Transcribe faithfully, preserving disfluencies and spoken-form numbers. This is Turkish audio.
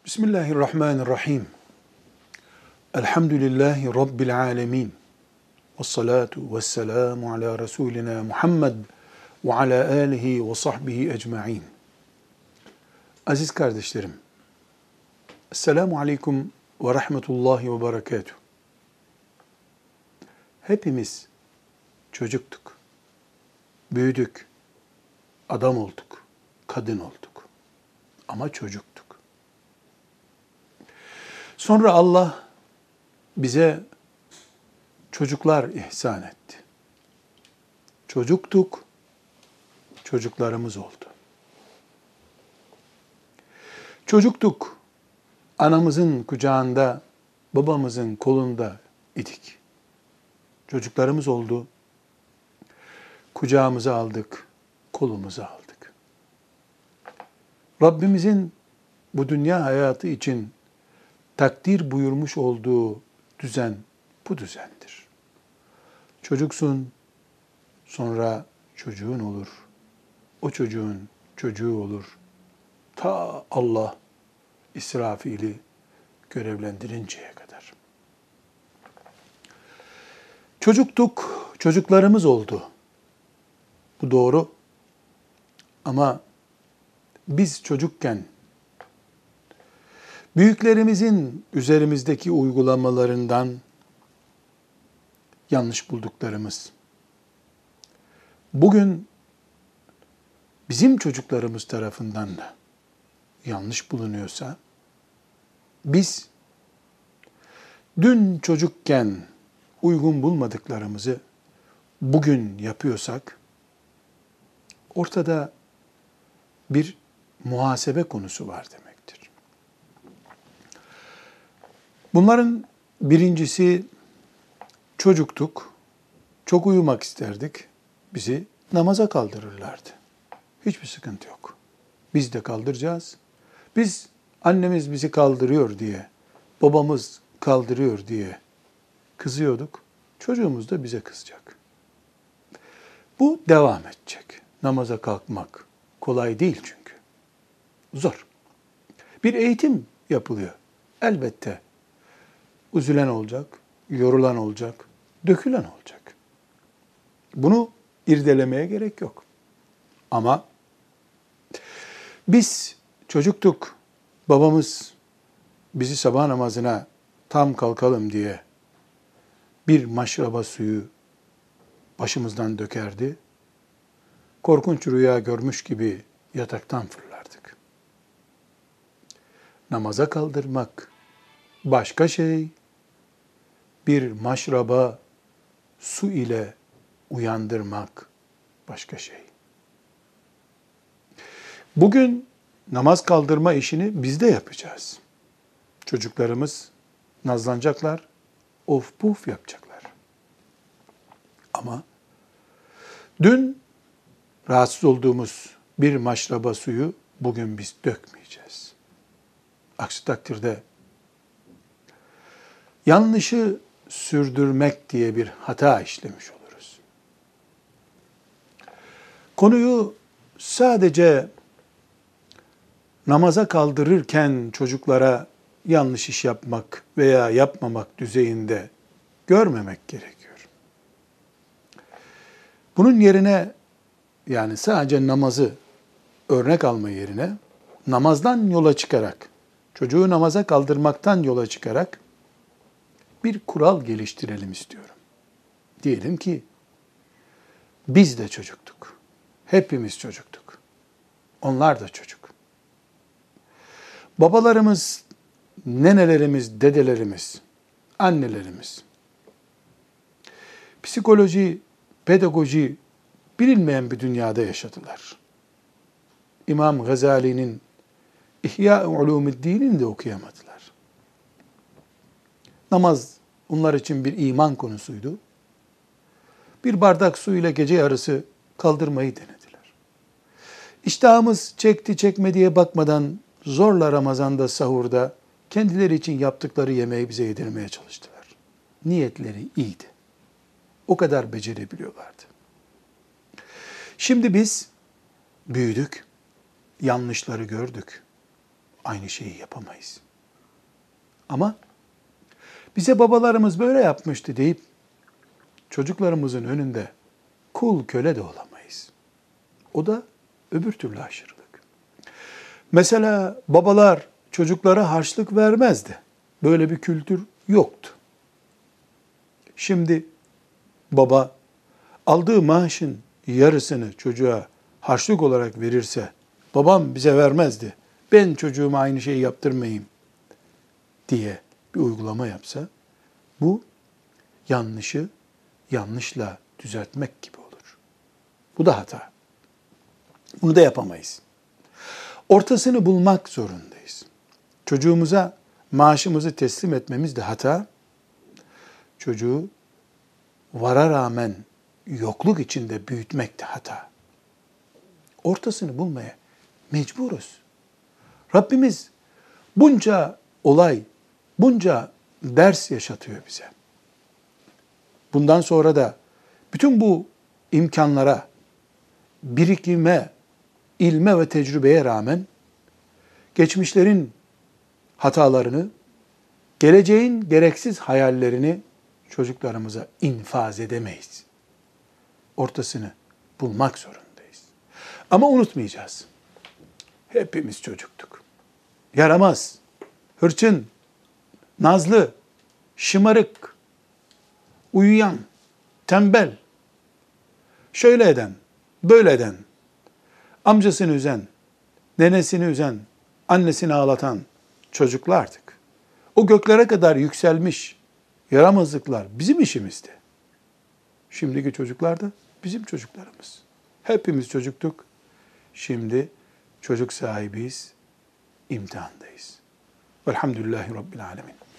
Bismillahirrahmanirrahim. Elhamdülillahi Rabbil alemin. Vessalatu vesselamu ala Resulina Muhammed ve ala alihi ve sahbihi ecma'in. Aziz kardeşlerim, Esselamu aleyküm ve rahmetullahi ve berekatuhu. Hepimiz çocuktuk, büyüdük, adam olduk, kadın olduk ama çocuktuk. Sonra Allah bize çocuklar ihsan etti. Çocuktuk, çocuklarımız oldu. Çocuktuk, anamızın kucağında, babamızın kolunda idik. Çocuklarımız oldu, kucağımıza aldık, kolumuza aldık. Rabbimizin bu dünya hayatı için takdir buyurmuş olduğu düzen bu düzendir. Çocuksun, sonra çocuğun olur. O çocuğun çocuğu olur. Ta Allah İsrafil'i görevlendirinceye kadar. Çocuktuk, çocuklarımız oldu. Bu doğru. Ama biz çocukken büyüklerimizin üzerimizdeki uygulamalarından yanlış bulduklarımız, bugün bizim çocuklarımız tarafından da yanlış bulunuyorsa, biz dün çocukken uygun bulmadıklarımızı bugün yapıyorsak, ortada bir muhasebe konusu var demektir. Bunların birincisi, çocuktuk, çok uyumak isterdik, bizi namaza kaldırırlardı. Hiçbir sıkıntı yok. Biz de kaldıracağız. Biz annemiz bizi kaldırıyor diye, babamız kaldırıyor diye kızıyorduk. Çocuğumuz da bize kızacak. Bu devam edecek. Namaza kalkmak kolay değil çünkü. Zor. Bir eğitim yapılıyor. Elbette üzülen olacak, yorulan olacak, dökülen olacak. Bunu irdelemeye gerek yok. Ama biz çocuktuk, babamız bizi sabah namazına tam kalkalım diye bir maşraba suyu başımızdan dökerdi. Korkunç rüya görmüş gibi yataktan fırlardık. Namaza kaldırmak başka şey, bir maşraba su ile uyandırmak başka şey. Bugün namaz kaldırma işini biz de yapacağız. Çocuklarımız nazlanacaklar, of puf yapacaklar. Ama dün rahatsız olduğumuz bir maşraba suyu bugün biz dökmeyeceğiz. Aksi takdirde yanlışı sürdürmek diye bir hata işlemiş oluruz. Konuyu sadece namaza kaldırırken çocuklara yanlış iş yapmak veya yapmamak düzeyinde görmemek gerekiyor. Bunun yerine, yani sadece namazı örnek alma yerine namazdan yola çıkarak, çocuğu namaza kaldırmaktan yola çıkarak bir kural geliştirelim istiyorum. Diyelim ki biz de çocuktuk. Hepimiz çocuktuk. Onlar da çocuk. Babalarımız, nenelerimiz, dedelerimiz, annelerimiz psikoloji, pedagoji bilinmeyen bir dünyada yaşadılar. İmam Gazali'nin İhya-ı Ulûmu'd-Dîn'ini de okuyamadılar. Namaz onlar için bir iman konusuydu. Bir bardak su ile gece yarısı kaldırmayı denediler. İştahımız çekti çekmediye bakmadan zorla Ramazan'da sahurda kendileri için yaptıkları yemeği bize yedirmeye çalıştılar. Niyetleri iyiydi. O kadar becerebiliyorlardı. Şimdi biz büyüdük, yanlışları gördük. aynı şeyi yapamayız. Ama bize babalarımız böyle yapmıştı deyip çocuklarımızın önünde kul köle de olamayız. O da öbür türlü aşırılık. Mesela babalar çocuklara harçlık vermezdi. Böyle bir kültür yoktu. Şimdi baba aldığı maaşın yarısını çocuğa harçlık olarak verirse, babam bize vermezdi, ben çocuğuma aynı şeyi yaptırmayayım diye bir uygulama yapsa, bu yanlışı yanlışla düzeltmek gibi olur. Bu da hata. Bunu da yapamayız. Ortasını bulmak zorundayız. Çocuğumuza maaşımızı teslim etmemiz de hata. Çocuğu vara rağmen yokluk içinde büyütmek de hata. Ortasını bulmaya mecburuz. Rabbimiz bunca olay, bunca ders yaşatıyor bize. Bundan sonra da bütün bu imkanlara, birikime, ilme ve tecrübeye rağmen geçmişlerin hatalarını, geleceğin gereksiz hayallerini çocuklarımıza infaz edemeyiz. Ortasını bulmak zorundayız. Ama unutmayacağız. Hepimiz çocuktuk. Yaramaz, hırçın, nazlı, şımarık, uyuyan, tembel, şöyle eden, böyle eden, amcasını üzen, nenesini üzen, annesini ağlatan çocuklardık. O göklere kadar yükselmiş yaramazlıklar bizim işimizdi. Şimdiki çocuklar da bizim çocuklarımız. Hepimiz çocuktuk. Şimdi çocuk sahibiyiz, imtihandayız. Velhamdülillahi Rabbil Alemin.